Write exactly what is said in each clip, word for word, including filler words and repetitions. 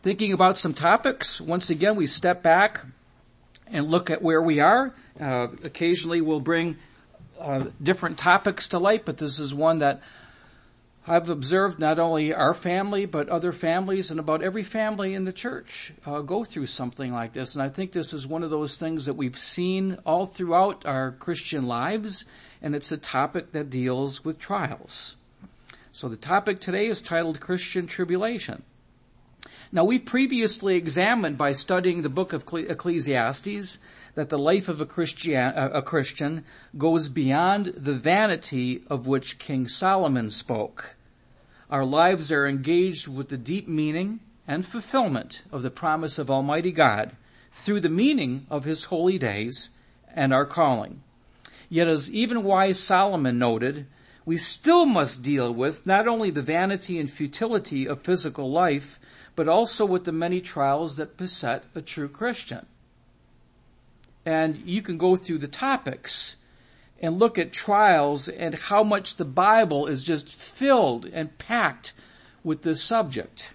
thinking about some topics. Once again, we step back and look at where we are. Uh, occasionally we'll bring uh, different topics to light, but this is one that I've observed not only our family, but other families and about every family in the church uh, go through something like this. And I think this is one of those things that we've seen all throughout our Christian lives, and it's a topic that deals with trials. So the topic today is titled Christian Tribulation. Now, we've previously examined by studying the book of Ecclesiastes that the life of a Christian, a Christian goes beyond the vanity of which King Solomon spoke. Our lives are engaged with the deep meaning and fulfillment of the promise of Almighty God through the meaning of His holy days and our calling. Yet, as even wise Solomon noted, we still must deal with not only the vanity and futility of physical life, but also with the many trials that beset a true Christian. And you can go through the topics and look at trials and how much the Bible is just filled and packed with this subject.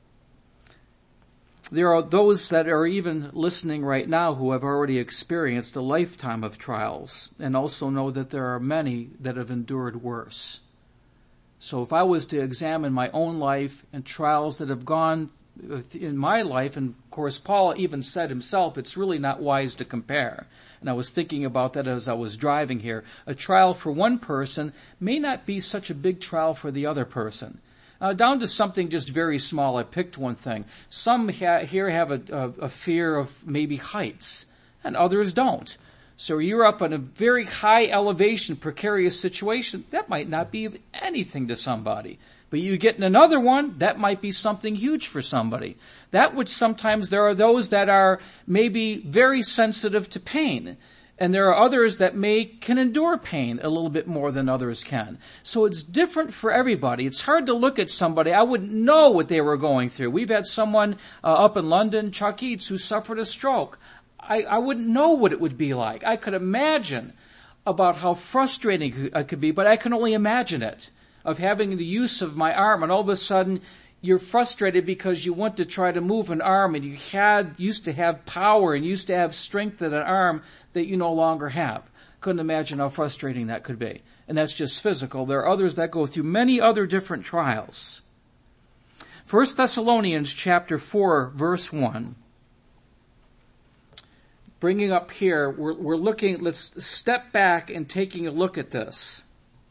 There are those that are even listening right now who have already experienced a lifetime of trials and also know that there are many that have endured worse. So if I was to examine my own life and trials that have gone in my life, and of course Paul even said himself, it's really not wise to compare. And I was thinking about that as I was driving here. A trial for one person may not be such a big trial for the other person. Uh, down to something just very small. I picked one thing. Some ha- here have a, a, a fear of maybe heights, and others don't. So you're up on a very high elevation, precarious situation. That might not be anything to somebody. But you get in another one, that might be something huge for somebody. That which sometimes there are those that are maybe very sensitive to pain. And there are others that may can endure pain a little bit more than others can. So it's different for everybody. It's hard to look at somebody. I wouldn't know what they were going through. We've had someone uh, up in London, Chuck Eats, who suffered a stroke. I, I wouldn't know what it would be like. I could imagine about how frustrating it could be, but I can only imagine it, of having the use of my arm, and all of a sudden you're frustrated because you want to try to move an arm, and you had used to have power and used to have strength in an arm that you no longer have. Couldn't imagine how frustrating that could be. And that's just physical. There are others that go through many other different trials. First Thessalonians chapter four, verse one. Bringing up here, we're, we're looking, let's step back and taking a look at this.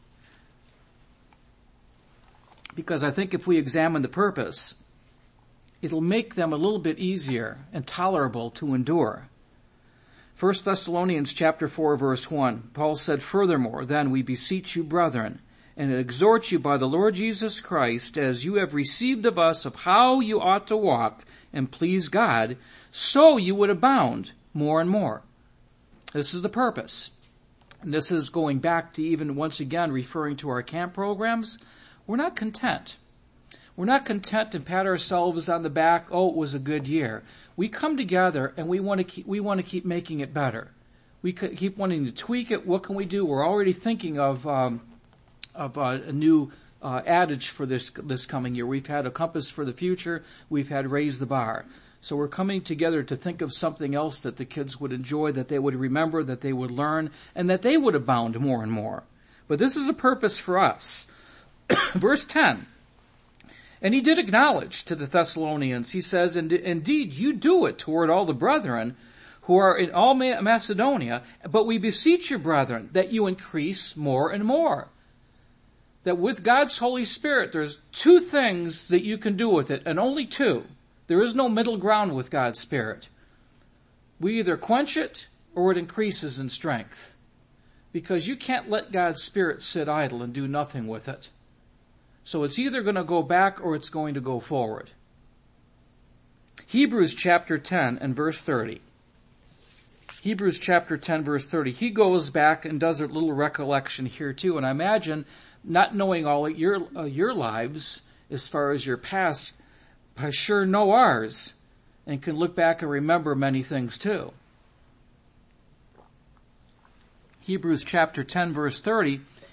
Because I think if we examine the purpose, it'll make them a little bit easier and tolerable to endure. First Thessalonians chapter four, verse one, Paul said, "Furthermore, then we beseech you, brethren, and exhort you by the Lord Jesus Christ, as you have received of us of how you ought to walk and please God, so you would abound more and more." This is the purpose. And this is going back to even once again referring to our camp programs. We're not content. We're not content to pat ourselves on the back, oh, it was a good year. We come together and we want to keep, we want to keep making it better. We keep wanting to tweak it. What can we do? We're already thinking of, um, of uh, a new uh, adage for this, this coming year. We've had a compass for the future. We've had raise the bar. So we're coming together to think of something else that the kids would enjoy, that they would remember, that they would learn, and that they would abound more and more. But this is a purpose for us. Verse ten, and he did acknowledge to the Thessalonians, he says, "Indeed, you do it toward all the brethren who are in all Macedonia, but we beseech you, brethren, that you increase more and more." That with God's Holy Spirit, there's two things that you can do with it, and only two. There is no middle ground with God's Spirit. We either quench it or it increases in strength. Because you can't let God's Spirit sit idle and do nothing with it. So it's either going to go back or it's going to go forward. Hebrews chapter ten and verse thirty. Hebrews chapter ten verse thirty. He goes back and does a little recollection here too. And I imagine, not knowing all of your, uh, your lives as far as your past, I sure know ours and can look back and remember many things too. Hebrews chapter ten verse thirty.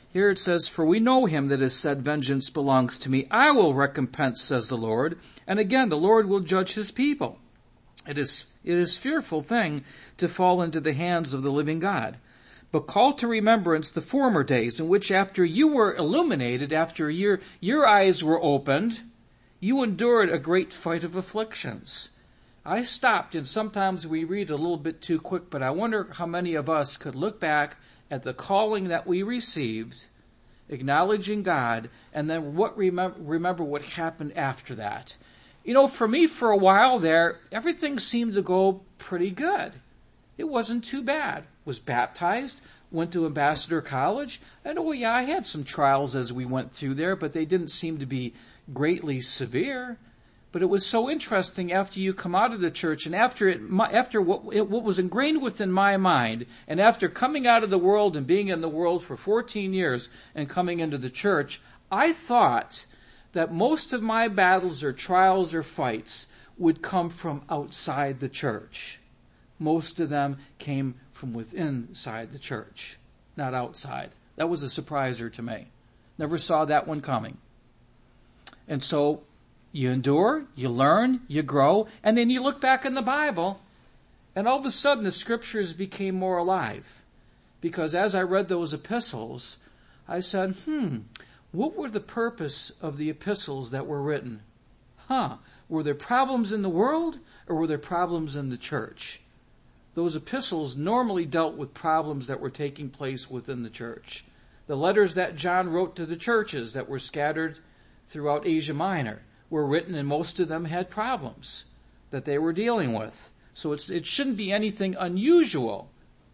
Here it says, "For we know him that has said, vengeance belongs to me. I will recompense, says the Lord." And again, the Lord will judge his people. It is, it is a fearful thing to fall into the hands of the living God. But call to remembrance the former days in which after you were illuminated, after your, your eyes were opened, you endured a great fight of afflictions. I stopped, and sometimes we read a little bit too quick, but I wonder how many of us could look back at the calling that we received, acknowledging God, and then what remember, remember what happened after that. You know, for me, for a while there, everything seemed to go pretty good. It wasn't too bad. Was baptized, went to Ambassador College, and oh yeah, I had some trials as we went through there, but they didn't seem to be greatly severe. But it was so interesting after you come out of the church, and after it, after what, it, what was ingrained within my mind, and after coming out of the world and being in the world for fourteen years and coming into the church, I thought that most of my battles or trials or fights would come from outside the church. Most of them came from within inside the church, not outside. That was a surpriser to me. Never saw that one coming. And so, you endure, you learn, you grow, and then you look back in the Bible, and all of a sudden the scriptures became more alive. Because as I read those epistles, I said, hmm, what were the purpose of the epistles that were written? Huh, were there problems in the world, or were there problems in the church? Those epistles normally dealt with problems that were taking place within the church. The letters that John wrote to the churches that were scattered throughout Asia Minor were written, and most of them had problems that they were dealing with. So it's, it shouldn't be anything unusual.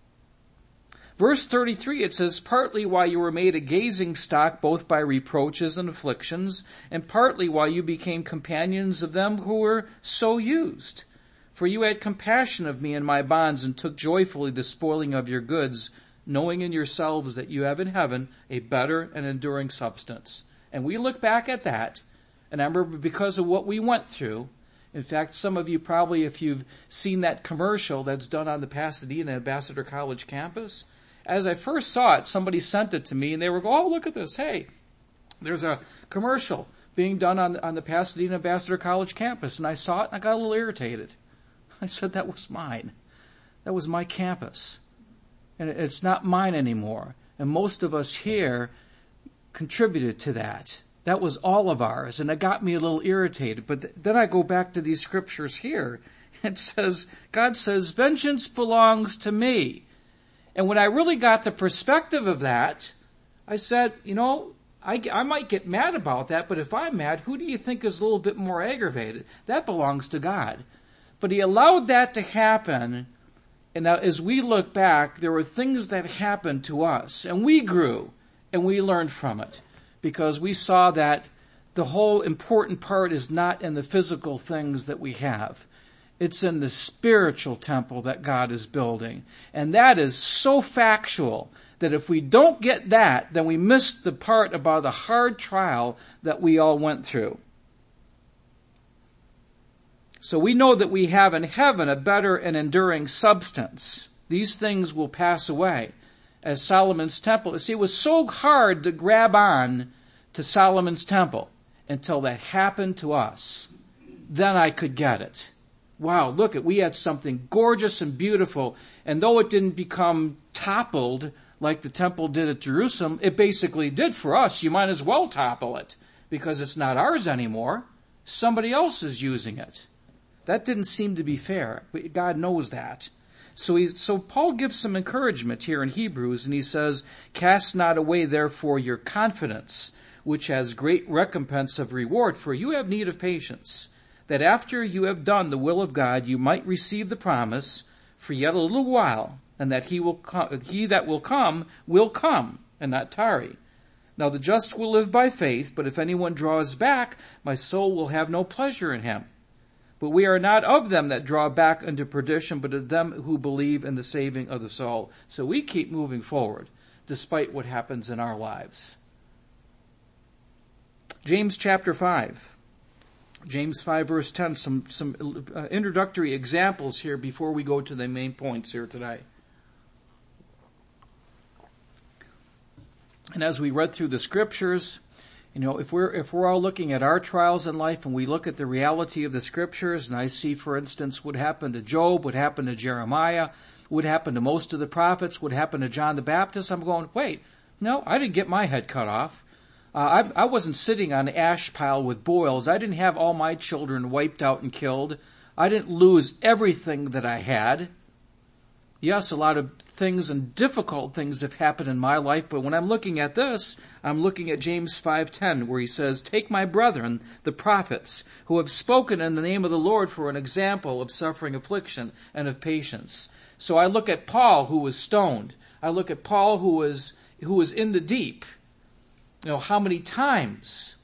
Verse thirty-three, it says, "Partly while you were made a gazing stock both by reproaches and afflictions, and partly while you became companions of them who were so used. For you had compassion of me in my bonds, and took joyfully the spoiling of your goods, knowing in yourselves that you have in heaven a better and enduring substance." And we look back at that, and I remember because of what we went through. In fact, some of you probably, if you've seen that commercial that's done on the Pasadena Ambassador College campus, as I first saw it, somebody sent it to me, and they were going, "Oh, look at this. Hey, there's a commercial being done on, on the Pasadena Ambassador College campus." And I saw it, and I got a little irritated. I said, that was mine. That was my campus. And it's not mine anymore. And most of us here contributed to that. That was all of ours, and it got me a little irritated. But th- then I go back to these scriptures here. It says, God says, vengeance belongs to me. And when I really got the perspective of that, I said, you know, I, I might get mad about that, but if I'm mad, who do you think is a little bit more aggravated? That belongs to God. But he allowed that to happen, and now as we look back, there were things that happened to us, and we grew, and we learned from it, because we saw that the whole important part is not in the physical things that we have. It's in the spiritual temple that God is building. And that is so factual that if we don't get that, then we miss the part about the hard trial that we all went through. So we know that we have in heaven a better and enduring substance. These things will pass away. As Solomon's temple, see, it was so hard to grab on to Solomon's temple until that happened to us. Then I could get it. Wow, look, at we had something gorgeous and beautiful, and though it didn't become toppled like the temple did at Jerusalem, it basically did for us. You might as well topple it, because it's not ours anymore. Somebody else is using it. That didn't seem to be fair, but God knows that. So he, so Paul gives some encouragement here in Hebrews, and he says, "Cast not away therefore your confidence, which has great recompense of reward, for you have need of patience, that after you have done the will of God, you might receive the promise for yet a little while, and that he will come, he that will come will come, and not tarry. Now the just will live by faith, but if anyone draws back, my soul will have no pleasure in him. But we are not of them that draw back unto perdition, but of them who believe in the saving of the soul." So we keep moving forward, despite what happens in our lives. James chapter five. James five verse ten, some, some uh, introductory examples here before we go to the main points here today. And as we read through the scriptures, you know, if we're, if we're all looking at our trials in life and we look at the reality of the scriptures, and I see, for instance, what happened to Job, what happened to Jeremiah, what happened to most of the prophets, what happened to John the Baptist, I'm going, wait, no, I didn't get my head cut off. Uh, I, I wasn't sitting on an ash pile with boils. I didn't have all my children wiped out and killed. I didn't lose everything that I had. Yes, a lot of things and difficult things have happened in my life, but when I'm looking at this, I'm looking at James five ten, where he says, "Take my brethren, the prophets, who have spoken in the name of the Lord for an example of suffering affliction and of patience." So I look at Paul, who was stoned. I look at Paul, who was, who was in the deep. You know, how many times?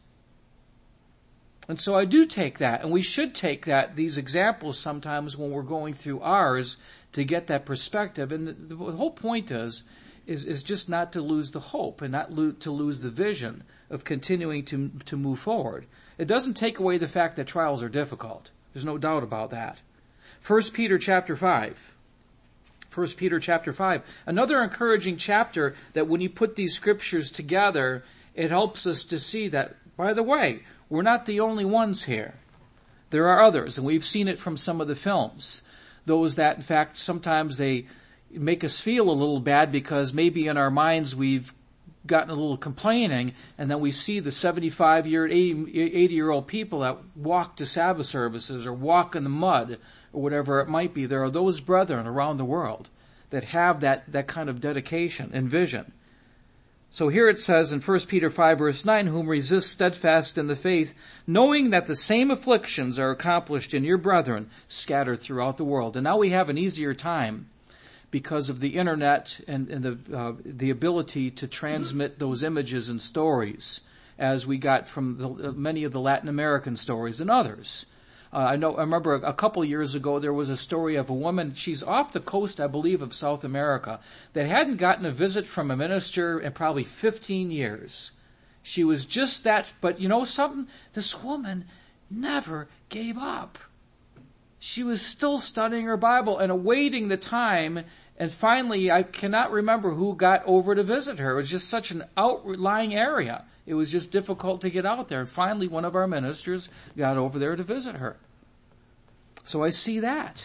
And so I do take that, and we should take that, these examples sometimes when we're going through ours to get that perspective. And the, the whole point is, is, is just not to lose the hope and not lo- to lose the vision of continuing to, to move forward. It doesn't take away the fact that trials are difficult. There's no doubt about that. First Peter chapter five. First Peter chapter five. Another encouraging chapter that when you put these scriptures together, it helps us to see that, by the way, we're not the only ones here. There are others, and we've seen it from some of the films. Those that, in fact, sometimes they make us feel a little bad because maybe in our minds we've gotten a little complaining, and then we see the seventy-five-year, eighty-year-old people that walk to Sabbath services or walk in the mud or whatever it might be. There are those brethren around the world that have that, that kind of dedication and vision. So here it says in First Peter five verse nine, "Whom resist steadfast in the faith, knowing that the same afflictions are accomplished in your brethren scattered throughout the world." And now we have an easier time because of the internet and, and the, uh, the ability to transmit those images and stories as we got from the, uh, many of the Latin American stories and others. Uh, I know, I remember a, a couple years ago there was a story of a woman, she's off the coast, I believe, of South America, that hadn't gotten a visit from a minister in probably fifteen years. She was just that, but you know something? This woman never gave up. She was still studying her Bible and awaiting the time, and finally, I cannot remember who got over to visit her. It was just such an outlying area. It was just difficult to get out there. And finally, one of our ministers got over there to visit her. So I see that.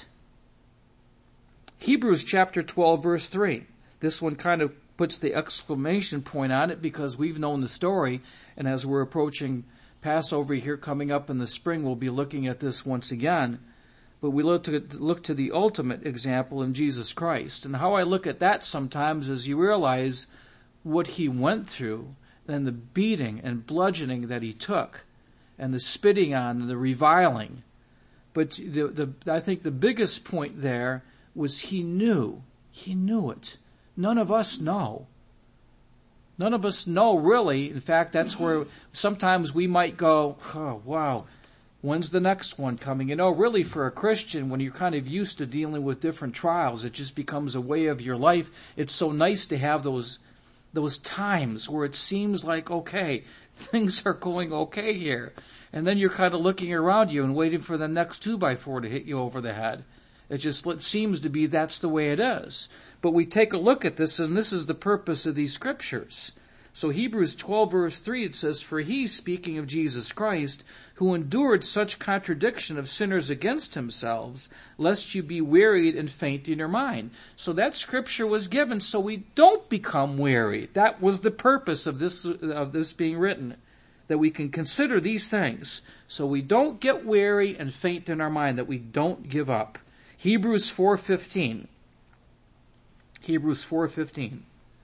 Hebrews chapter twelve, verse three. This one kind of puts the exclamation point on it because we've known the story. And as we're approaching Passover here coming up in the spring, we'll be looking at this once again. But we look to, look to the ultimate example in Jesus Christ. And how I look at that sometimes is you realize what he went through, and the beating and bludgeoning that he took, and the spitting on, and the reviling. But the, the, I think the biggest point there was he knew. He knew it. None of us know. None of us know really. In fact, that's where sometimes we might go, oh, wow, when's the next one coming? You know, really for a Christian, when you're kind of used to dealing with different trials, it just becomes a way of your life. It's so nice to have those those times where it seems like, okay, things are going okay here. And then you're kind of looking around you and waiting for the next two by four to hit you over the head. It just it seems to be that's the way it is. But we take a look at this, and this is the purpose of these scriptures. So Hebrews twelve verse three, it says, "For he," speaking of Jesus Christ, "who endured such contradiction of sinners against themselves, lest you be wearied and faint in your mind." So that scripture was given so we don't become weary. That was the purpose of this, of this being written, that we can consider these things so we don't get weary and faint in our mind, that we don't give up. Hebrews four fifteen. Hebrews four fifteen.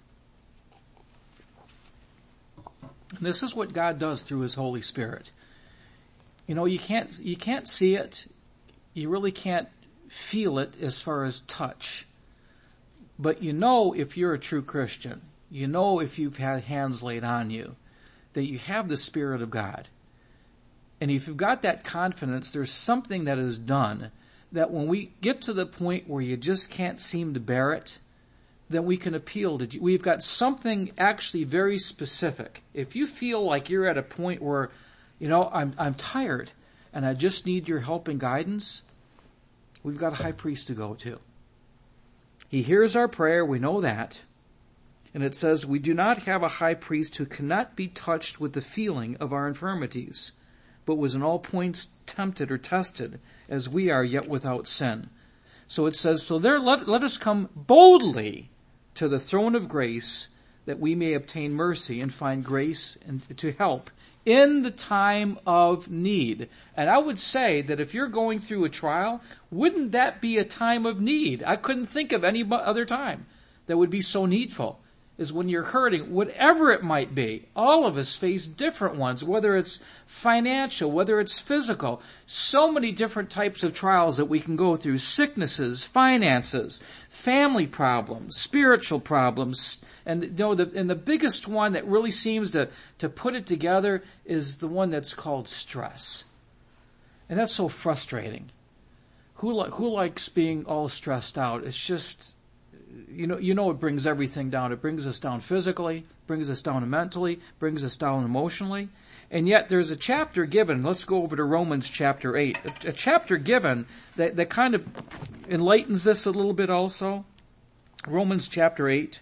And this is what God does through his Holy Spirit. You know, you can't, you can't see it. You really can't feel it as far as touch. But you know if you're a true Christian, you know if you've had hands laid on you, that you have the Spirit of God. And if you've got that confidence, there's something that is done that when we get to the point where you just can't seem to bear it, then we can appeal to, we've got something actually very specific. If you feel like you're at a point where, you know, I'm, I'm tired and I just need your help and guidance, we've got a high priest to go to. He hears our prayer, we know that. And it says, we do not have a high priest who cannot be touched with the feeling of our infirmities, but was in all points tempted or tested, as we are, yet without sin. So it says, so there, let, let us come boldly to the throne of grace, that we may obtain mercy and find grace and to help in the time of need. And I would say that if you're going through a trial, wouldn't that be a time of need? I couldn't think of any other time that would be so needful, is when you're hurting, whatever it might be. All of us face different ones, whether it's financial, whether it's physical. So many different types of trials that we can go through. Sicknesses, finances, family problems, spiritual problems. And you know, the, and the biggest one that really seems to, to put it together is the one that's called stress. And that's so frustrating. Who, li- who likes being all stressed out? It's just, you know, you know, it brings everything down. It brings us down physically, brings us down mentally, brings us down emotionally. And yet there's a chapter given, let's go over to Romans chapter eight, a, a chapter given that, that kind of enlightens this a little bit also. Romans chapter eight.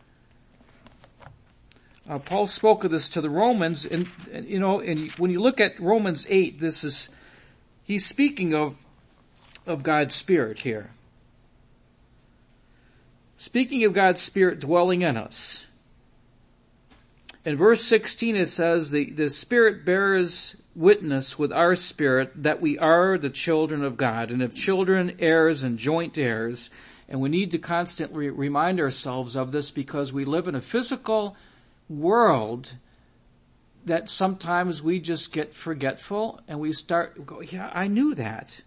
Uh, Paul spoke of this to the Romans, and, and you know, and when you look at Romans eight, this is, he's speaking of, of God's Spirit here. Speaking of God's Spirit dwelling in us. In verse sixteen it says, the, the Spirit bears witness with our spirit that we are the children of God, and if children, heirs and joint heirs. And we need to constantly remind ourselves of this because we live in a physical world that sometimes we just get forgetful and we start go, yeah, I knew that.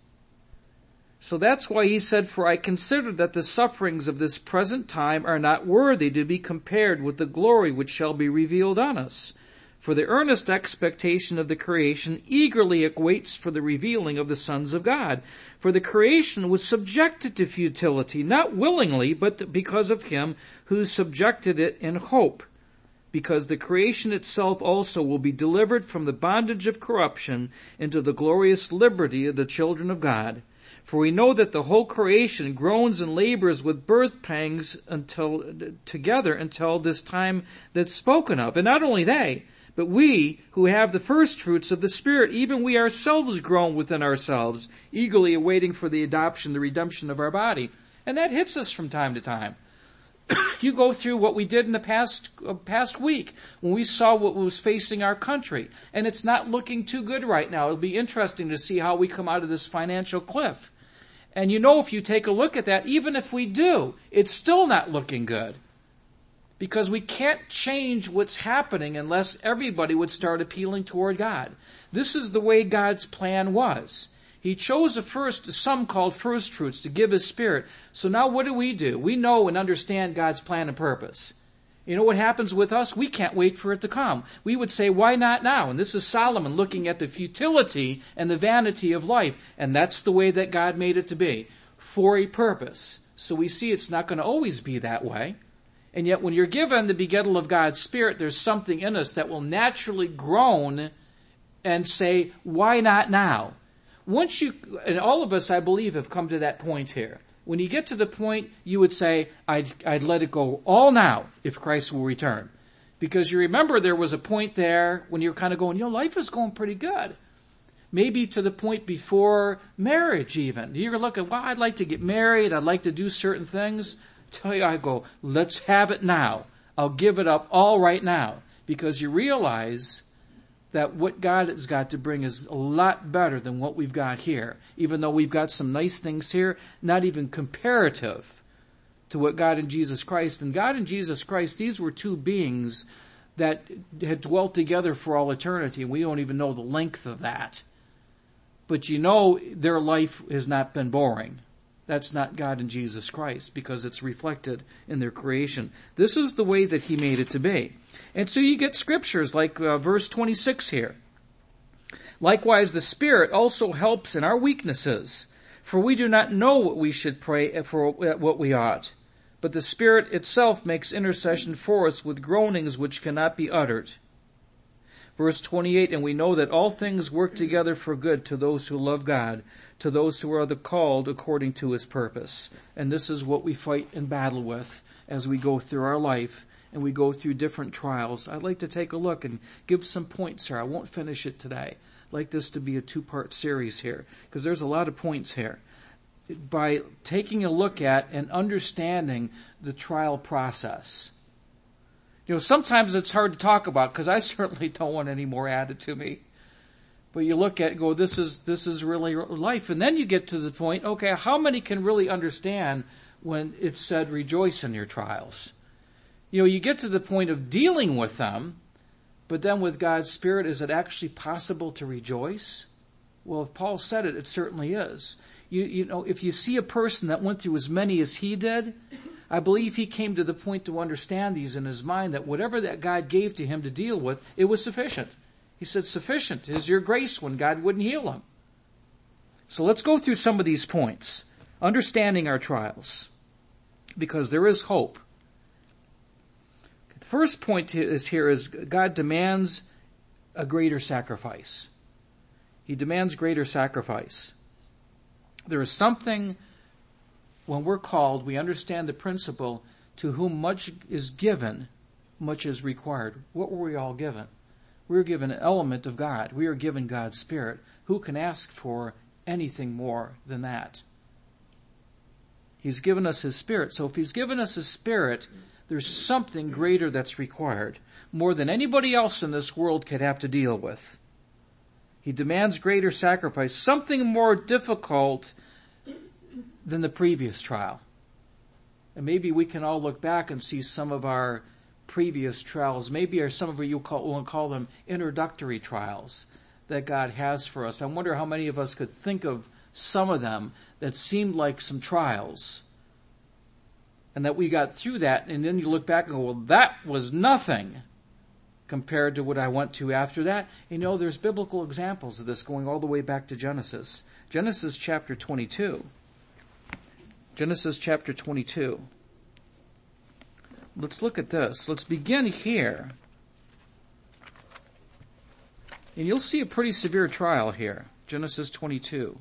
So that's why he said, for I consider that the sufferings of this present time are not worthy to be compared with the glory which shall be revealed on us. For the earnest expectation of the creation eagerly awaits for the revealing of the sons of God. For the creation was subjected to futility, not willingly, but because of him who subjected it in hope. Because the creation itself also will be delivered from the bondage of corruption into the glorious liberty of the children of God. For we know that the whole creation groans and labors with birth pangs until, together until this time that's spoken of. And not only they, but we who have the first fruits of the Spirit, even we ourselves groan within ourselves, eagerly awaiting for the adoption, the redemption of our body. And that hits us from time to time. You go through what we did in the past uh, past week when we saw what was facing our country, and it's not looking too good right now. It'll be interesting to see how we come out of this financial cliff. And you know, if you take a look at that, even if we do, it's still not looking good. Because we can't change what's happening unless everybody would start appealing toward God. This is the way God's plan was. He chose a first, some called first fruits, to give his Spirit. So now what do we do? We know and understand God's plan and purpose. You know what happens with us? We can't wait for it to come. We would say, why not now? And this is Solomon looking at the futility and the vanity of life. And that's the way that God made it to be, for a purpose. So we see it's not going to always be that way. And yet when you're given the begettal of God's Spirit, there's something in us that will naturally groan and say, why not now? Once you, and all of us, I believe, have come to that point here. When you get to the point, you would say, I'd, I'd let it go all now if Christ will return. Because you remember there was a point there when you're kind of going, you know, life is going pretty good. Maybe to the point before marriage even. You're looking, well, I'd like to get married. I'd like to do certain things. Tell you, I go, let's have it now. I'll give it up all right now. Because you realize that what God has got to bring is a lot better than what we've got here. Even though we've got some nice things here, not even comparative to what God and Jesus Christ. And God and Jesus Christ, these were two beings that had dwelt together for all eternity, and we don't even know the length of that. But you know their life has not been boring. That's not God and Jesus Christ, because it's reflected in their creation. This is the way that he made it to be. And so you get scriptures like uh, verse twenty-six here. Likewise, the Spirit also helps in our weaknesses, for we do not know what we should pray for what we ought. But the Spirit itself makes intercession for us with groanings which cannot be uttered. Verse twenty-eight, and we know that all things work together for good to those who love God, to those who are the called according to his purpose. And this is what we fight and battle with as we go through our life and we go through different trials. I'd like to take a look and give some points here. I won't finish it today. I'd like this to be a two-part series here, because there's a lot of points here. By taking a look at and understanding the trial process. You know, sometimes it's hard to talk about, because I certainly don't want any more added to me. But you look at it and go, this is, this is really life. And then you get to the point, okay, how many can really understand when it's said rejoice in your trials? You know, you get to the point of dealing with them, but then with God's Spirit, is it actually possible to rejoice? Well, if Paul said it, it certainly is. You, you know, if you see a person that went through as many as he did, I believe he came to the point to understand these in his mind, that whatever that God gave to him to deal with, it was sufficient. He said, sufficient is your grace, when God wouldn't heal him. So let's go through some of these points. Understanding our trials, because there is hope. The first point is here is God demands a greater sacrifice. He demands greater sacrifice. There is something, when we're called, we understand the principle, to whom much is given, much is required. What were we all given? We were given an element of God. We are given God's Spirit. Who can ask for anything more than that? He's given us His Spirit. So if He's given us His Spirit, there's something greater that's required, more than anybody else in this world could have to deal with. He demands greater sacrifice, something more difficult than the previous trial. And maybe we can all look back and see some of our previous trials. Maybe are some of you call, will call them introductory trials that God has for us. I wonder how many of us could think of some of them that seemed like some trials, and that we got through that, and then you look back and go, well, that was nothing compared to what I went to after that. You know, there's biblical examples of this going all the way back to Genesis. Genesis chapter twenty-two. Genesis chapter twenty-two. Let's look at this. Let's begin here. And you'll see a pretty severe trial here. Genesis twenty-two.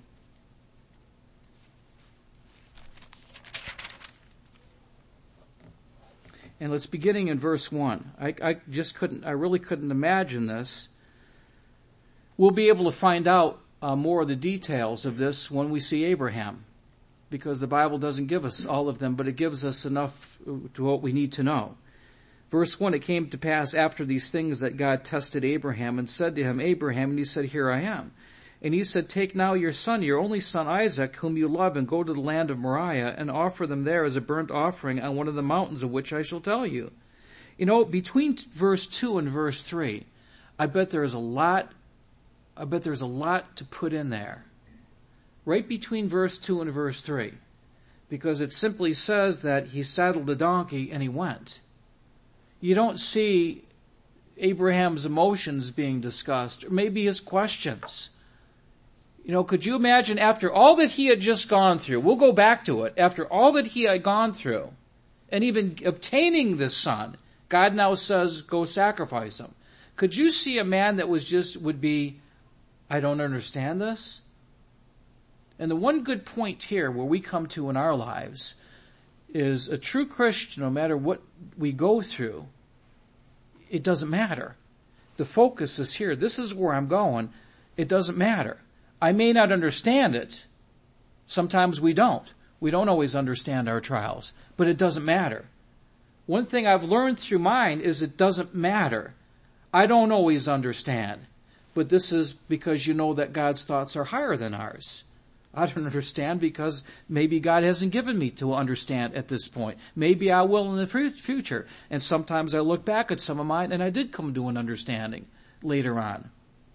And let's beginning in verse one. I, I just couldn't, I really couldn't imagine this. We'll be able to find out uh, more of the details of this when we see Abraham, because the Bible doesn't give us all of them, but it gives us enough to what we need to know. Verse one, it came to pass after these things that God tested Abraham and said to him, Abraham, and he said, here I am. And he said, take now your son, your only son Isaac, whom you love, and go to the land of Moriah, and offer them there as a burnt offering on one of the mountains of which I shall tell you. You know, between verse two and verse three, I bet there's a lot, I bet there's a lot to put in there. Right between verse two and verse three. Because it simply says that he saddled the donkey and he went. You don't see Abraham's emotions being discussed, or maybe his questions. You know, could you imagine after all that he had just gone through, we'll go back to it, after all that he had gone through, and even obtaining this son, God now says, go sacrifice him. Could you see a man that was just, would be, I don't understand this? And the one good point here where we come to in our lives is a true Christian, no matter what we go through, it doesn't matter. The focus is here. This is where I'm going. It doesn't matter. I may not understand it. Sometimes we don't. We don't always understand our trials, but it doesn't matter. One thing I've learned through mine is it doesn't matter. I don't always understand, but this is because you know that God's thoughts are higher than ours. I don't understand because maybe God hasn't given me to understand at this point. Maybe I will in the future. And sometimes I look back at some of mine and I did come to an understanding later on.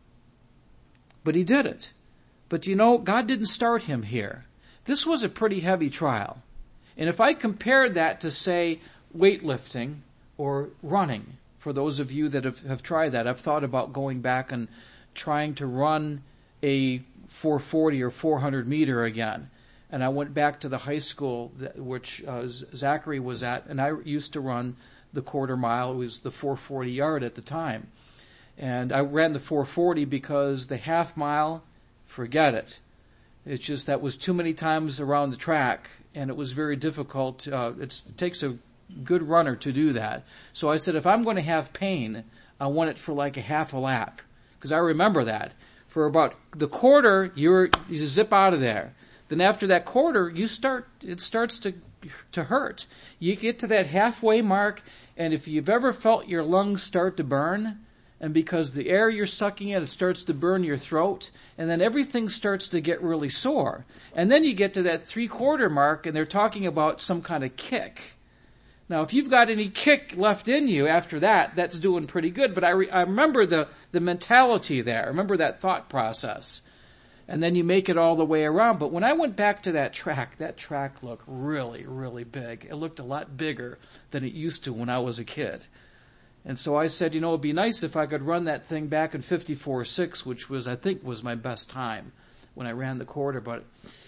But he did it. But you know, God didn't start him here. This was a pretty heavy trial. And if I compared that to, say, weightlifting or running, for those of you that have, have tried that, I've thought about going back and trying to run a four forty or four hundred meter again. And I went back to the high school that, which uh, Zachary was at, and I used to run the quarter mile. It was the four forty yard at the time. And I ran the four forty because the half mile, forget it. It's just that was too many times around the track, and it was very difficult. Uh, it's, it takes a good runner to do that. So I said, if I'm going to have pain, I want it for like a half a lap. Because I remember that. For about the quarter, you're, you zip out of there. Then after that quarter, you start, it starts to, to hurt. You get to that halfway mark, and if you've ever felt your lungs start to burn, and because the air you're sucking in, it starts to burn your throat, and then everything starts to get really sore. And then you get to that three-quarter mark, and they're talking about some kind of kick. Now, if you've got any kick left in you after that, that's doing pretty good. But I, re- I remember the, the mentality there. I remember that thought process. And then you make it all the way around. But when I went back to that track, that track looked really, really big. It looked a lot bigger than it used to when I was a kid. And so I said, you know, it'd be nice if I could run that thing back in fifty-four six, which was, I think, was my best time when I ran the quarter. But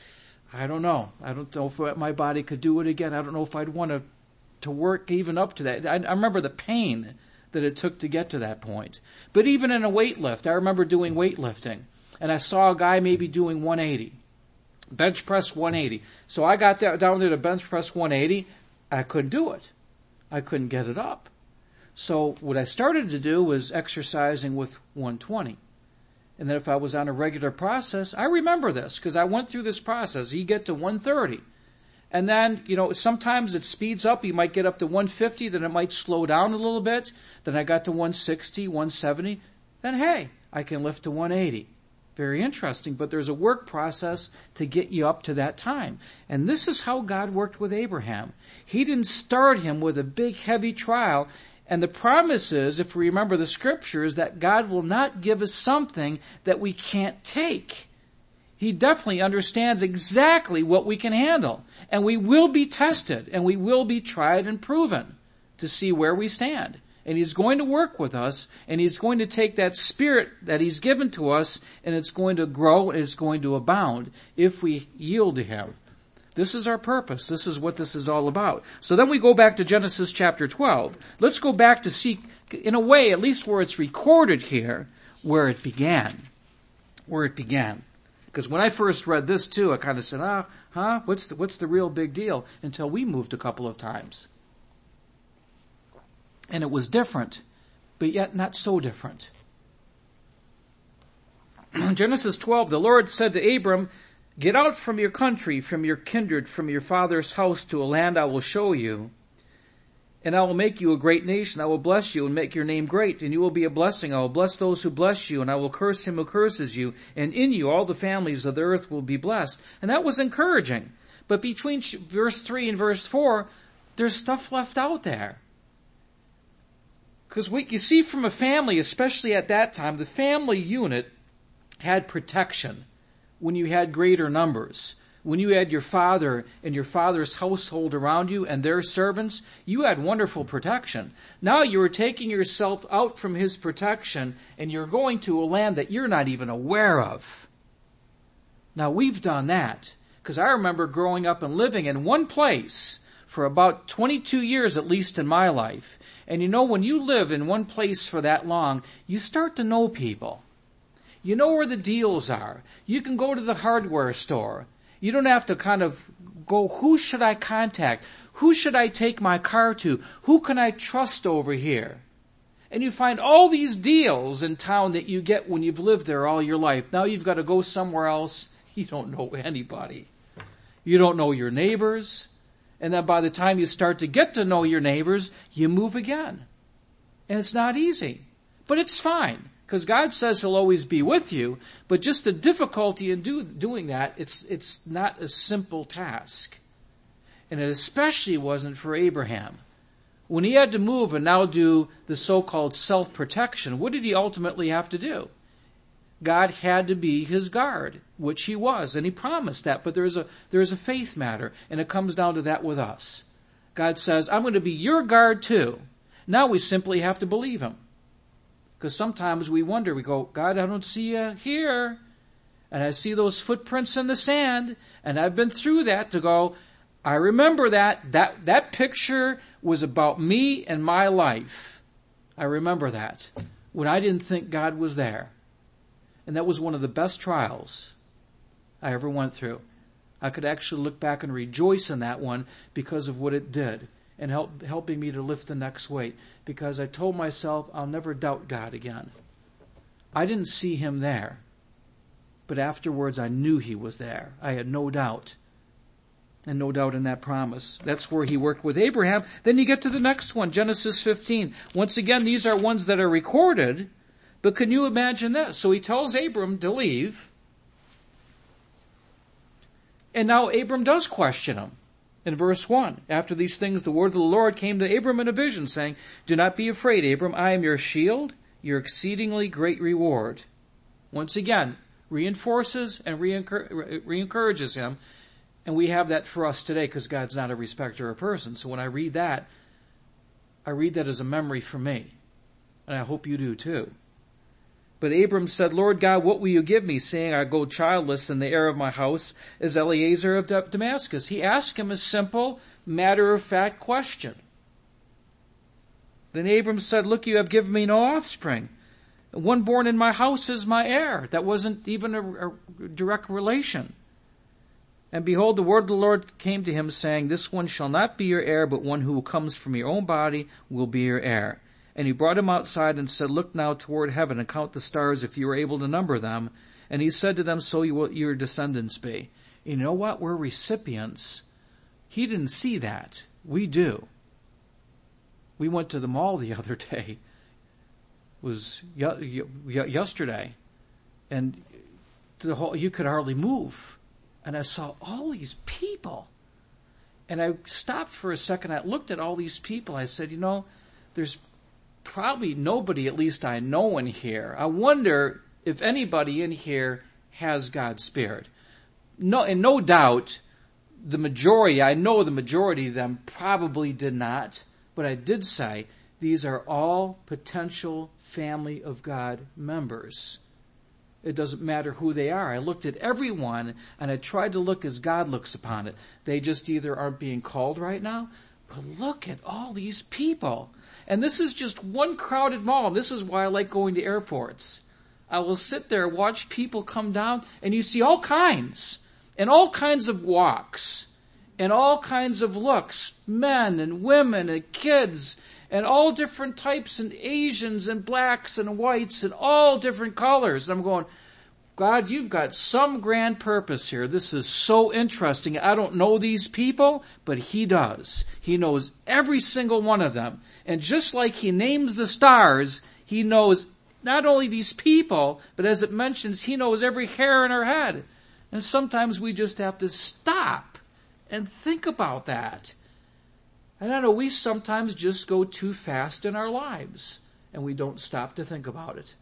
I don't know. I don't know if my body could do it again. I don't know if I'd want to to work even up to that. I, I remember the pain that it took to get to that point. But even in a weight lift, I remember doing weightlifting, and I saw a guy maybe doing one eighty, bench press one eighty. So I got that, down there to bench press one eighty. I couldn't do it. I couldn't get it up. So what I started to do was exercising with one twenty. And then if I was on a regular process, I remember this because I went through this process. You get to one thirty. And then, you know, sometimes it speeds up. You might get up to one fifty, then it might slow down a little bit. Then I got to one sixty, one seventy. Then, hey, I can lift to one eighty. Very interesting, but there's a work process to get you up to that time. And this is how God worked with Abraham. He didn't start him with a big, heavy trial. And the promise is, if we remember the scriptures, that God will not give us something that we can't take. He definitely understands exactly what we can handle. And we will be tested, and we will be tried and proven to see where we stand. And He's going to work with us, and He's going to take that spirit that He's given to us, and it's going to grow, and it's going to abound if we yield to Him. This is our purpose. This is what this is all about. So then we go back to Genesis chapter twelve. Let's go back to see, in a way, at least where it's recorded here, where it began. Where it began. Because when I first read this too, I kind of said, ah, huh, what's the, what's the real big deal? Until we moved a couple of times. And it was different, but yet not so different. Genesis twelve, the Lord said to Abram, get out from your country, from your kindred, from your father's house to a land I will show you. And I will make you a great nation. I will bless you and make your name great, and you will be a blessing. I will bless those who bless you, and I will curse him who curses you. And in you all the families of the earth will be blessed. And that was encouraging. But between verse three and verse four, there's stuff left out there. Because what you see from a family, especially at that time, the family unit had protection when you had greater numbers. When you had your father and your father's household around you and their servants, you had wonderful protection. Now you are taking yourself out from his protection and you're going to a land that you're not even aware of. Now we've done that because I remember growing up and living in one place for about twenty-two years at least in my life. And you know, when you live in one place for that long, you start to know people. You know where the deals are. You can go to the hardware store. You don't have to kind of go, who should I contact? Who should I take my car to? Who can I trust over here? And you find all these deals in town that you get when you've lived there all your life. Now you've got to go somewhere else. You don't know anybody. You don't know your neighbors. And then by the time you start to get to know your neighbors, you move again. And it's not easy. But it's fine. Because God says He'll always be with you, but just the difficulty in do, doing that, it's, it's not a simple task. And it especially wasn't for Abraham. When he had to move and now do the so-called self-protection, what did he ultimately have to do? God had to be his guard, which he was, and he promised that, but there's a, there's a faith matter, and it comes down to that with us. God says, I'm going to be your guard too. Now we simply have to believe Him. Because sometimes we wonder, we go, God, I don't see you here. And I see those footprints in the sand. And I've been through that to go, I remember that. That, that picture was about me and my life. I remember that. When I didn't think God was there. And that was one of the best trials I ever went through. I could actually look back and rejoice in that one because of what it did. and help, helping me to lift the next weight, because I told myself I'll never doubt God again. I didn't see him there, but afterwards I knew he was there. I had no doubt, and no doubt in that promise. That's where he worked with Abraham. Then you get to the next one, Genesis fifteen. Once again, these are ones that are recorded, but can you imagine this? So he tells Abram to leave, and now Abram does question him. In verse one, after these things, the word of the Lord came to Abram in a vision, saying, "Do not be afraid, Abram. I am your shield, your exceedingly great reward." Once again, reinforces and re-encourages him. And we have that for us today because God's not a respecter of persons. So when I read that, I read that as a memory for me. And I hope you do too. But Abram said, "Lord God, what will you give me, seeing I go childless, and the heir of my house is Eliezer of Damascus?" He asked him a simple, matter-of-fact question. Then Abram said, "Look, you have given me no offspring. One born in my house is my heir." That wasn't even a, a direct relation. "And behold, the word of the Lord came to him, saying, This one shall not be your heir, but one who comes from your own body will be your heir. And he brought him outside and said, Look now toward heaven and count the stars if you are able to number them. And he said to them, So you will your descendants be." You know what? We're recipients. He didn't see that. We do. We went to the mall the other day. It was yesterday. And the whole, you could hardly move. And I saw all these people. And I stopped for a second. I looked at all these people. I said, you know, there's probably nobody, at least I know in here. I wonder if anybody in here has God's Spirit. No, and no doubt the majority, I know the majority of them probably did not, but I did say these are all potential family of God members. It doesn't matter who they are. I looked at everyone and I tried to look as God looks upon it. They just either aren't being called right now, but look at all these people. And this is just one crowded mall. This is why I like going to airports. I will sit there, watch people come down, and you see all kinds, and all kinds of walks, and all kinds of looks, men and women and kids, and all different types, and Asians and blacks and whites and all different colors. And I'm going, God, you've got some grand purpose here. This is so interesting. I don't know these people, but he does. He knows every single one of them. And just like he names the stars, he knows not only these people, but as it mentions, he knows every hair in our head. And sometimes we just have to stop and think about that. And I know we sometimes just go too fast in our lives, and we don't stop to think about it.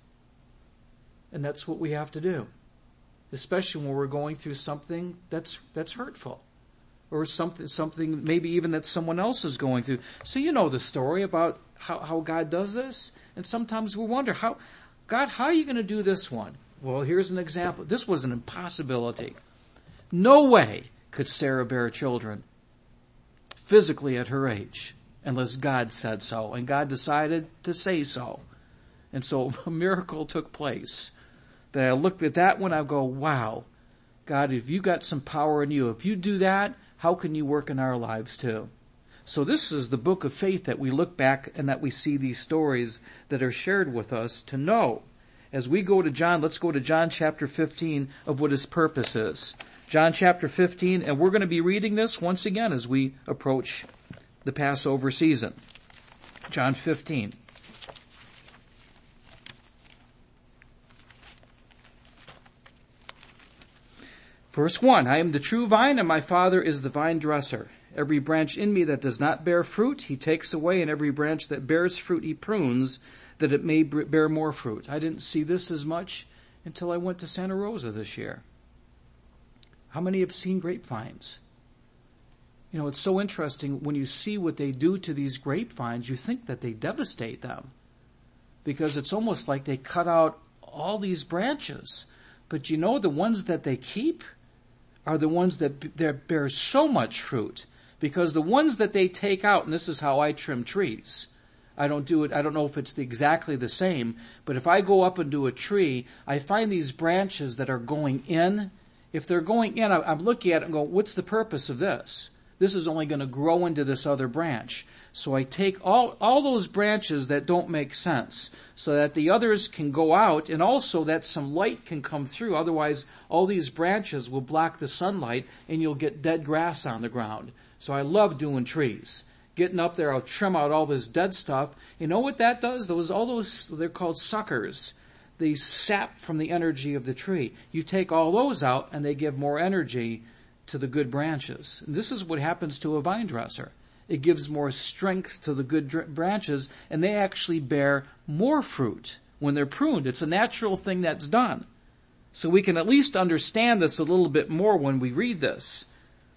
And that's what we have to do, especially when we're going through something that's that's hurtful, or something something maybe even that someone else is going through. So you know the story about how, how God does this, and sometimes we wonder, how, God, how are you going to do this one? Well, here's an example. This was an impossibility. No way could Sarah bear children physically at her age, unless God said so, and God decided to say so. And so a miracle took place. That I look at that one, I go, wow, God, if you got some power in you, if you do that, how can you work in our lives too? So this is the book of faith that we look back and that we see these stories that are shared with us to know. As we go to John, let's go to John chapter fifteen of what his purpose is. John chapter fifteen, and we're going to be reading this once again as we approach the Passover season. John fifteen. Verse one, I am the true vine, and my Father is the vine dresser. Every branch in me that does not bear fruit, he takes away, and every branch that bears fruit, he prunes, that it may bear more fruit. I didn't see this as much until I went to Santa Rosa this year. How many have seen grapevines? You know, it's so interesting when you see what they do to these grapevines, you think that they devastate them, because it's almost like they cut out all these branches. But you know, the ones that they keep are the ones that, that bear so much fruit, because the ones that they take out, and this is how I trim trees. I don't do it, I don't know if it's the, exactly the same, but if I go up and do a tree, I find these branches that are going in. If they're going in, I'm looking at it and going, what's the purpose of this? This is only going to grow into this other branch. So I take all, all those branches that don't make sense so that the others can go out and also that some light can come through. Otherwise, all these branches will block the sunlight and you'll get dead grass on the ground. So I love doing trees. Getting up there, I'll trim out all this dead stuff. You know what that does? Those, all those, they're called suckers. They sap from the energy of the tree. You take all those out and they give more energy to the good branches. And this is what happens to a vine dresser. It gives more strength to the good dr- branches, and they actually bear more fruit when they're pruned. It's a natural thing that's done. So we can at least understand this a little bit more when we read this.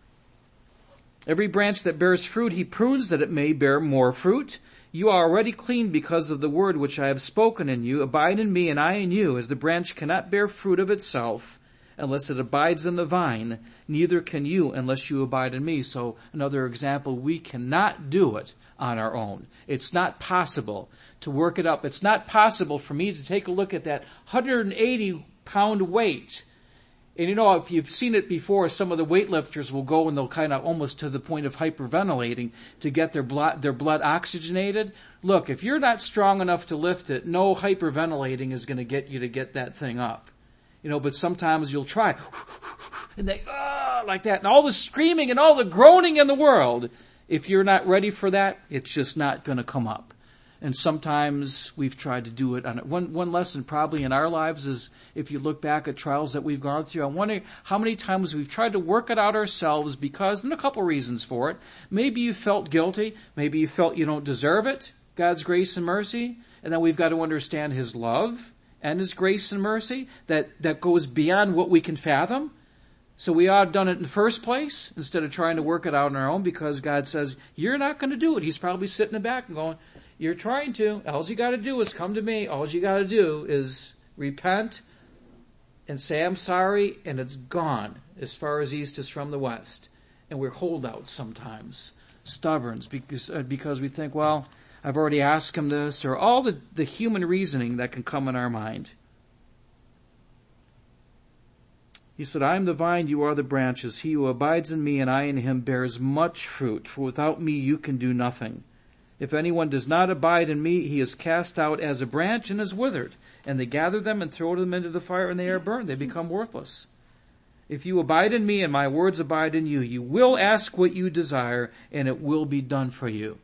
Every branch that bears fruit he prunes that it may bear more fruit. You are already clean because of the word which I have spoken in you. Abide in me and I in you, as the branch cannot bear fruit of itself unless it abides in the vine, neither can you unless you abide in me. So another example, we cannot do it on our own. It's not possible to work it up. It's not possible for me to take a look at that one hundred eighty pound weight. And you know, if you've seen it before, some of the weightlifters will go and they'll kind of almost to the point of hyperventilating to get their blood, their blood oxygenated. Look, if you're not strong enough to lift it, no hyperventilating is going to get you to get that thing up. You know, but sometimes you'll try, and they, ah, like that, and all the screaming and all the groaning in the world. If you're not ready for that, it's just not going to come up. And sometimes we've tried to do it on it. One, one lesson probably in our lives is if you look back at trials that we've gone through, I wonder how many times we've tried to work it out ourselves because, and a couple reasons for it. Maybe you felt guilty. Maybe you felt you don't deserve it, God's grace and mercy. And then we've got to understand His love and His grace and mercy that, that goes beyond what we can fathom. So we ought to have done it in the first place instead of trying to work it out on our own because God says, you're not going to do it. He's probably sitting in the back and going, you're trying to. All you got to do is come to me. All you got to do is repent and say, I'm sorry, and it's gone as far as east is from the west. And we're holdouts sometimes, stubborn, because, uh, because we think, well, I've already asked Him this, or all the, the human reasoning that can come in our mind. He said, I am the vine, you are the branches. He who abides in me and I in him bears much fruit, for without me you can do nothing. If anyone does not abide in me, he is cast out as a branch and is withered. And they gather them and throw them into the fire and they are burned. They become worthless. If you abide in me and my words abide in you, you will ask what you desire and it will be done for you.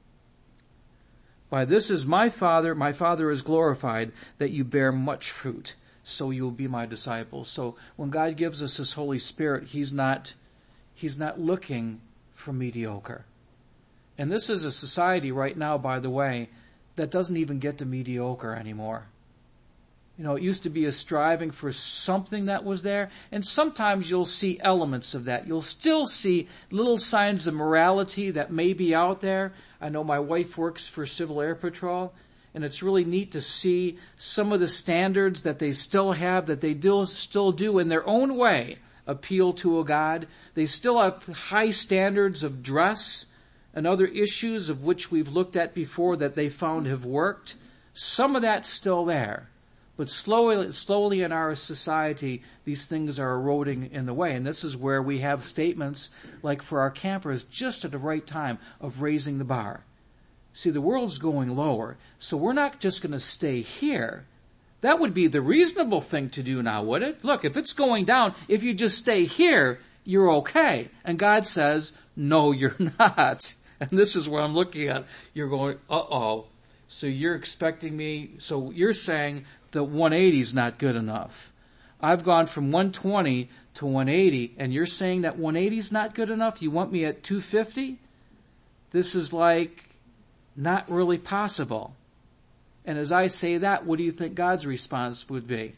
By this is my Father, my Father is glorified, that you bear much fruit, so you will be my disciples. So when God gives us His Holy Spirit, He's not, He's not looking for mediocre. And this is a society right now, by the way, that doesn't even get to mediocre anymore. You know, it used to be a striving for something that was there, and sometimes you'll see elements of that. You'll still see little signs of morality that may be out there. I know my wife works for Civil Air Patrol, and it's really neat to see some of the standards that they still have, that they do, still do in their own way appeal to a God. They still have high standards of dress and other issues of which we've looked at before that they found have worked. Some of that's still there. But slowly, slowly in our society, these things are eroding in the way. And this is where we have statements like for our campers just at the right time of raising the bar. See, the world's going lower, so we're not just going to stay here. That would be the reasonable thing to do now, would it? Look, if it's going down, if you just stay here, you're okay. And God says, no, you're not. And this is what I'm looking at. You're going, uh-oh. So you're expecting me, so you're saying that one eighty is not good enough. I've gone from one twenty to one eighty, and you're saying that one eighty is not good enough? You want me at two fifty? This is like not really possible. And as I say that, what do you think God's response would be?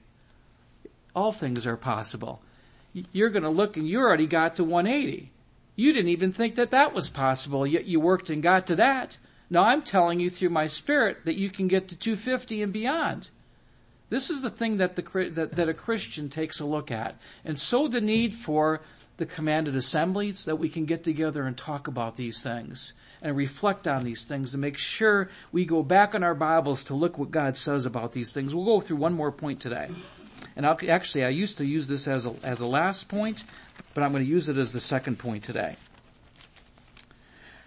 All things are possible. You're going to look and you already got to one eighty. You didn't even think that that was possible, yet you worked and got to that. Now I'm telling you through my Spirit that you can get to two fifty and beyond. This is the thing that the that, that a Christian takes a look at. And so the need for the commanded assemblies, that we can get together and talk about these things and reflect on these things and make sure we go back in our Bibles to look what God says about these things. We'll go through one more point today. And I'll, actually, I used to use this as a, as a last point, but I'm going to use it as the second point today.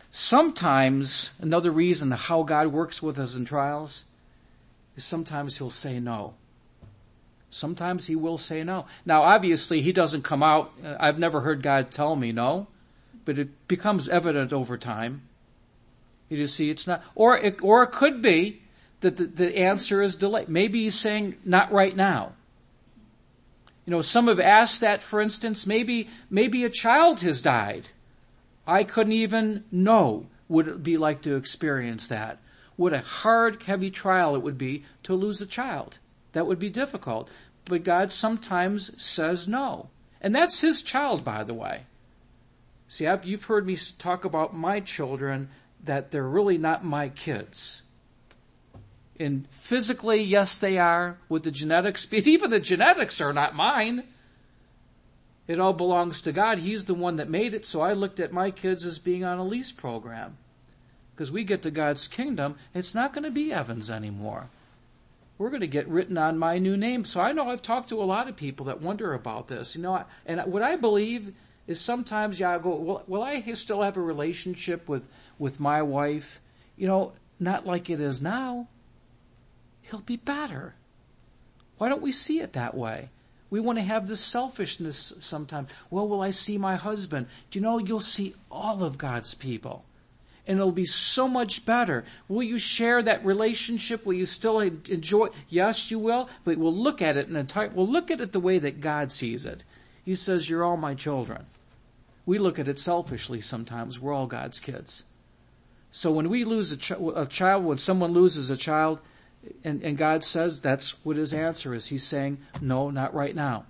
Sometimes, another reason how God works with us in trials is sometimes he'll say no. Sometimes he will say no. Now, obviously, he doesn't come out. I've never heard God tell me no, but it becomes evident over time. You just see it's not, or it, or it could be that the, the answer is delayed. Maybe he's saying not right now. You know, some have asked that, for instance, maybe, maybe a child has died. I couldn't even know what it would be like to experience that. What a hard, heavy trial it would be to lose a child. That would be difficult. But God sometimes says no. And that's his child, by the way. See, I've, you've heard me talk about my children, that they're really not my kids. And physically, yes, they are, with the genetics. But even the genetics are not mine. It all belongs to God. He's the one that made it, so I looked at my kids as being on a lease program. Because we get to God's kingdom, it's not going to be Evans anymore. We're going to get written on my new name. So I know I've talked to a lot of people that wonder about this. You know, and what I believe is sometimes, yeah, I go, will, will I still have a relationship with, with my wife? You know, not like it is now. He'll be better. Why don't we see it that way? We want to have this selfishness sometimes. Well, will I see my husband? Do you know, you'll see all of God's people. And it'll be so much better. Will you share that relationship? Will you still enjoy? Yes, you will. But we'll look at it in entire. We'll look at it the way that God sees it. He says, "You're all my children." We look at it selfishly sometimes. We're all God's kids. So when we lose a, ch- a child, when someone loses a child, and, and God says that's what his answer is. He's saying, "No, not right now."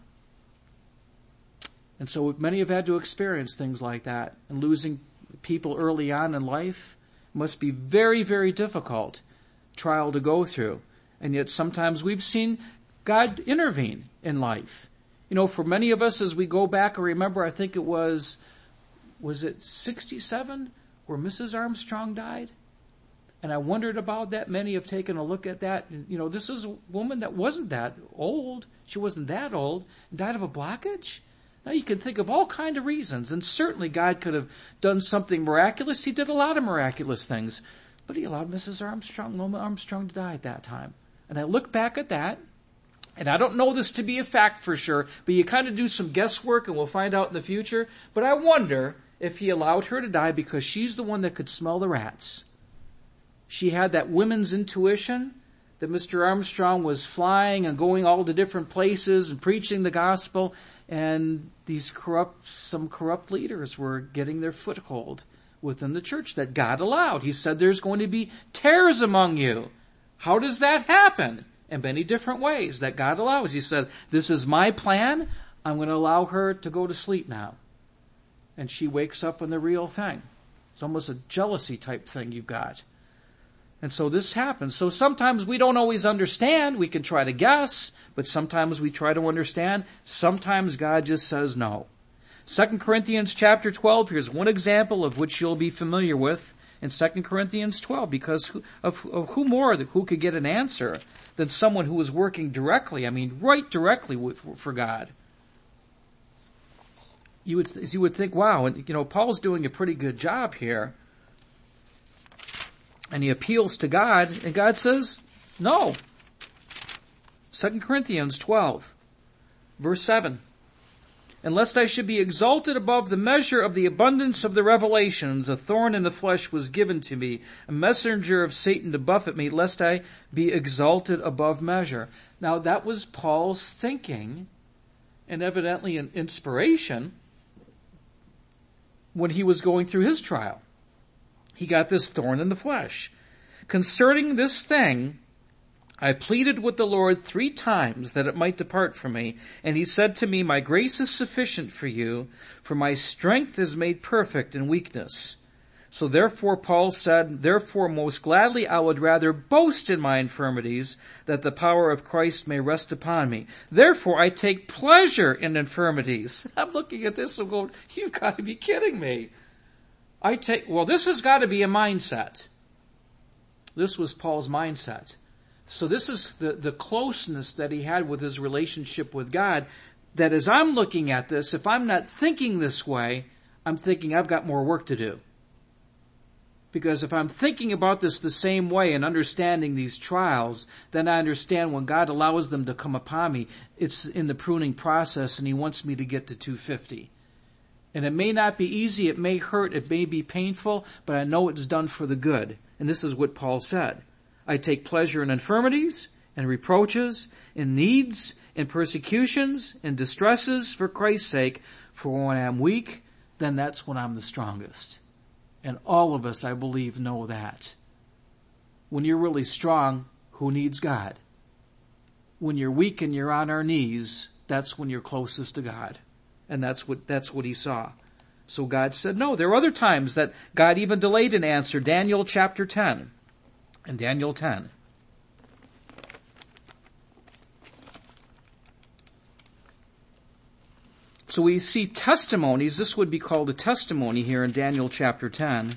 And so many have had to experience things like that, and losing people early on in life must be very, very difficult trial to go through. And yet sometimes we've seen God intervene in life. You know, for many of us, as we go back, I remember, I think it was, was it sixty-seven where Missus Armstrong died? And I wondered about that. Many have taken a look at that. You know, this is a woman that wasn't that old. She wasn't that old. Died of a blockage. Now you can think of all kinds of reasons, and certainly God could have done something miraculous. He did a lot of miraculous things, but he allowed Missus Armstrong, Loma Armstrong, to die at that time. And I look back at that, and I don't know this to be a fact for sure, but you kind of do some guesswork, and we'll find out in the future. But I wonder if he allowed her to die because she's the one that could smell the rats. She had that women's intuition that Mister Armstrong was flying and going all to different places and preaching the gospel, and these corrupt, some corrupt leaders were getting their foothold within the church that God allowed. He said there's going to be tares among you. How does that happen? In many different ways that God allows. He said, this is my plan. I'm going to allow her to go to sleep now. And she wakes up in the real thing. It's almost a jealousy type thing you've got. And so this happens. So sometimes we don't always understand. We can try to guess, but sometimes we try to understand. Sometimes God just says no. Second Corinthians chapter twelve, here's one example of which you'll be familiar with in Second Corinthians twelve, because of, of who more, who could get an answer than someone who was working directly, I mean right directly with, for God. You would, you would think, wow, and you know, Paul's doing a pretty good job here. And he appeals to God, and God says, no. Second Corinthians twelve, verse seven. And lest I should be exalted above the measure of the abundance of the revelations, a thorn in the flesh was given to me, a messenger of Satan to buffet me, lest I be exalted above measure. Now that was Paul's thinking, and evidently an inspiration, when he was going through his trial. He got this thorn in the flesh. Concerning this thing, I pleaded with the Lord three times that it might depart from me. And he said to me, my grace is sufficient for you, for my strength is made perfect in weakness. So therefore Paul said, therefore most gladly I would rather boast in my infirmities, that the power of Christ may rest upon me. Therefore I take pleasure in infirmities. I'm looking at this and going, you've got to be kidding me. I take, well, this has got to be a mindset. This was Paul's mindset. So this is the, the closeness that he had with his relationship with God, that as I'm looking at this, if I'm not thinking this way, I'm thinking I've got more work to do. Because if I'm thinking about this the same way and understanding these trials, then I understand when God allows them to come upon me, it's in the pruning process and he wants me to get to two fifty. And it may not be easy, it may hurt, it may be painful, but I know it's done for the good. And this is what Paul said. I take pleasure in infirmities and reproaches, in needs, in persecutions, in distresses for Christ's sake, for when I'm weak, then that's when I'm the strongest. And all of us, I believe, know that. When you're really strong, who needs God? When you're weak and you're on our knees, that's when you're closest to God. And that's what, that's what he saw. So God said, no, there are other times that God even delayed an answer. Daniel chapter ten. In Daniel ten. So we see testimonies. This would be called a testimony here in Daniel chapter ten.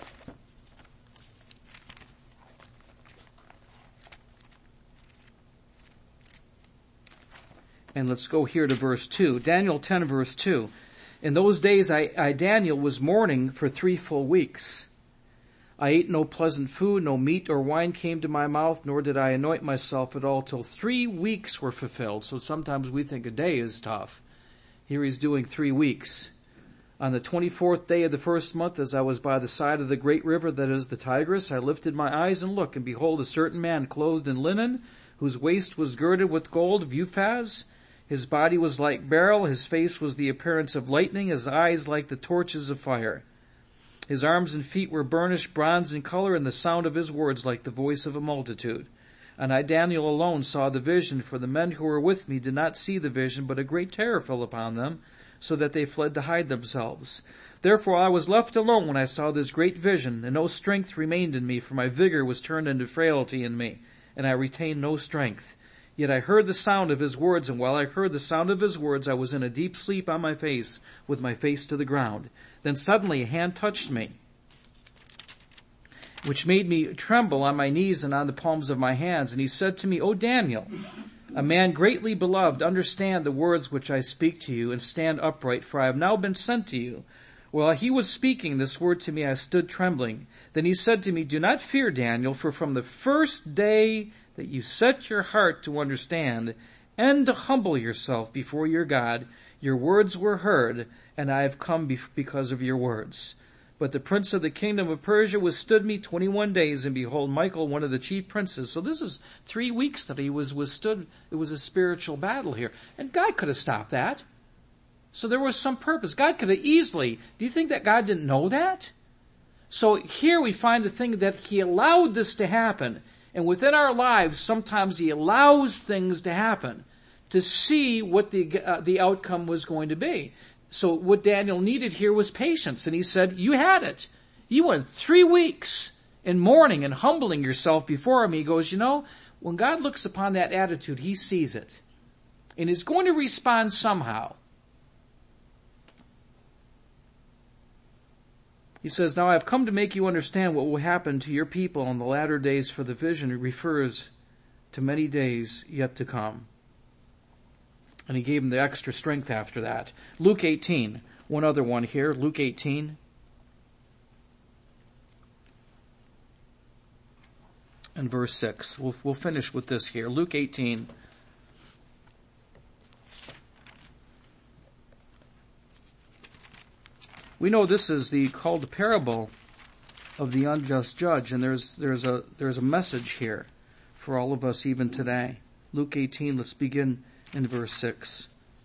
And let's go here to verse two. Daniel ten verse two. In those days I, I, Daniel, was mourning for three full weeks. I ate no pleasant food, no meat or wine came to my mouth, nor did I anoint myself at all till three weeks were fulfilled. So sometimes we think a day is tough. Here he's doing three weeks. On the twenty-fourth day of the first month, as I was by the side of the great river that is the Tigris, I lifted my eyes and looked, and behold, a certain man clothed in linen, whose waist was girded with gold of Uphaz. His body was like beryl, his face was the appearance of lightning, his eyes like the torches of fire. His arms and feet were burnished bronze in color, and the sound of his words like the voice of a multitude. And I, Daniel, alone saw the vision, for the men who were with me did not see the vision, but a great terror fell upon them, so that they fled to hide themselves. Therefore I was left alone when I saw this great vision, and no strength remained in me, for my vigor was turned into frailty in me, and I retained no strength. Yet I heard the sound of his words, and while I heard the sound of his words, I was in a deep sleep on my face, with my face to the ground. Then suddenly a hand touched me, which made me tremble on my knees and on the palms of my hands. And he said to me, O Daniel, a man greatly beloved, understand the words which I speak to you, and stand upright, for I have now been sent to you. While he was speaking this word to me, I stood trembling. Then he said to me, do not fear, Daniel, for from the first day that you set your heart to understand and to humble yourself before your God, your words were heard, and I have come because of your words. But the prince of the kingdom of Persia withstood me twenty-one days, and behold, Michael, one of the chief princes. So this is three weeks that he was withstood. It was a spiritual battle here. And God could have stopped that. So there was some purpose. God could have easily. Do you think that God didn't know that? So here we find the thing that he allowed this to happen. And within our lives, sometimes he allows things to happen to see what the uh, the outcome was going to be. So what Daniel needed here was patience. And he said, you had it. You went three weeks in mourning and humbling yourself before him. He goes, you know, when God looks upon that attitude, he sees it. And he's going to respond somehow. He says, now I have come to make you understand what will happen to your people in the latter days, for the vision refers to many days yet to come. And he gave him the extra strength after that. Luke eighteen, one other one here, Luke eighteen. And verse six. We'll, we'll finish with this here. Luke eighteen. We know this is the called the parable of the unjust judge, and there's there's a there's a message here for all of us even today. Luke eighteen, let's begin in verse six.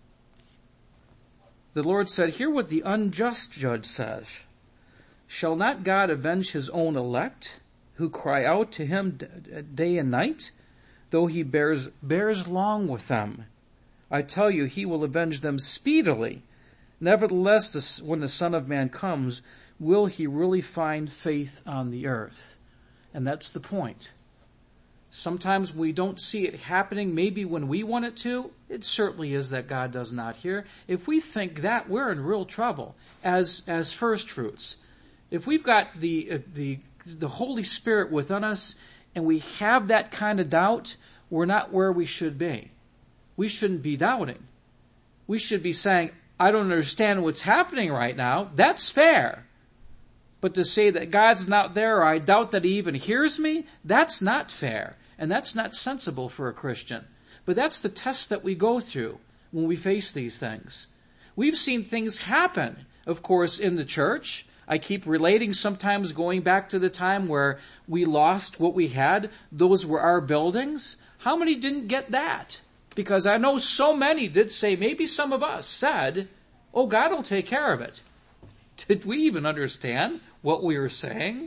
The Lord said, hear what the unjust judge says. Shall not God avenge his own elect, who cry out to him day and night, though he bears bears long with them? I tell you, he will avenge them speedily. Nevertheless, this, when the Son of Man comes, will he really find faith on the earth? And that's the point. Sometimes we don't see it happening maybe when we want it to. It certainly is that God does not hear. If we think that, we're in real trouble as as first fruits. If we've got the uh, the the Holy Spirit within us and we have that kind of doubt, we're not where we should be. We shouldn't be doubting. We should be saying, I don't understand what's happening right now. That's fair. But to say that God's not there, or I doubt that he even hears me, that's not fair. And that's not sensible for a Christian. But that's the test that we go through when we face these things. We've seen things happen, of course, in the church. I keep relating sometimes going back to the time where we lost what we had. Those were our buildings. How many didn't get that? Because I know so many did say, maybe some of us said, oh, God will take care of it. Did we even understand what we were saying?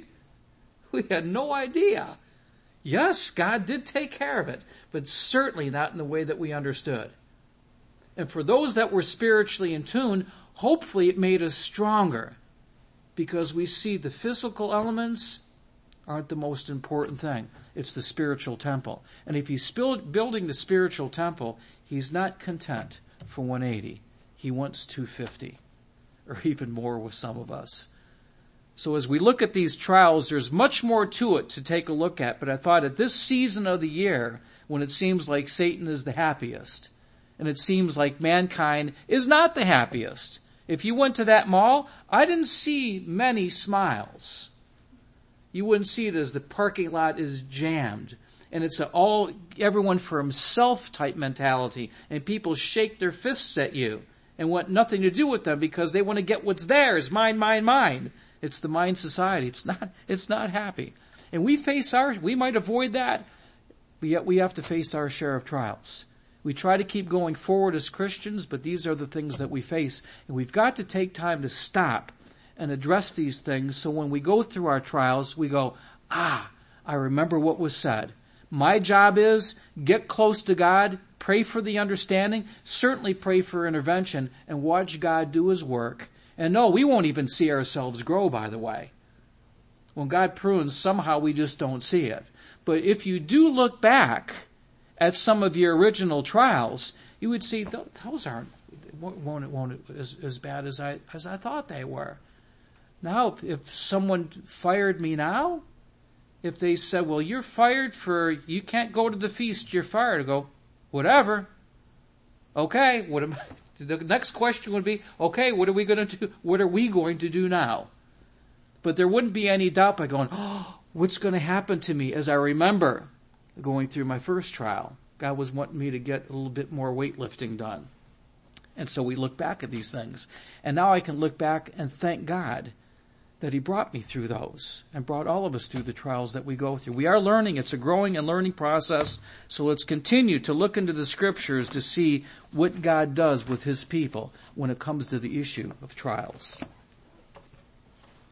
We had no idea. Yes, God did take care of it, but certainly not in the way that we understood. And for those that were spiritually in tune, hopefully it made us stronger, because we see the physical elements aren't the most important thing. It's the spiritual temple. And if he's building the spiritual temple, he's not content for one eighty. He wants two fifty, or even more with some of us. So as we look at these trials, there's much more to it to take a look at. But I thought at this season of the year, when it seems like Satan is the happiest, and it seems like mankind is not the happiest. If you went to that mall, I didn't see many smiles. You wouldn't see it as the parking lot is jammed. And it's an all, everyone for himself type mentality. And people shake their fists at you and want nothing to do with them because they want to get what's theirs. Mine, mine, mine. It's the mine society. It's not, it's not happy. And we face our, we might avoid that, but yet we have to face our share of trials. We try to keep going forward as Christians, but these are the things that we face. And we've got to take time to stop and address these things so when we go through our trials, we go, ah, I remember what was said. My job is get close to God, pray for the understanding, certainly pray for intervention, and watch God do his work. And no, we won't even see ourselves grow, by the way. When God prunes, somehow we just don't see it. But if you do look back at some of your original trials, you would see those aren't, won't, won't as, as bad as I, as I thought they were. Now, if, if someone fired me now, if they said, well, you're fired for, you can't go to the feast, you're fired, I go, whatever. Okay, what am I, the next question would be, okay, what are we going to do? What are we going to do now? But there wouldn't be any doubt by going, oh, what's going to happen to me? As I remember going through my first trial, God was wanting me to get a little bit more weightlifting done. And so we look back at these things. And now I can look back and thank God that he brought me through those and brought all of us through the trials that we go through. We are learning. It's a growing and learning process. So let's continue to look into the scriptures to see what God does with his people when it comes to the issue of trials.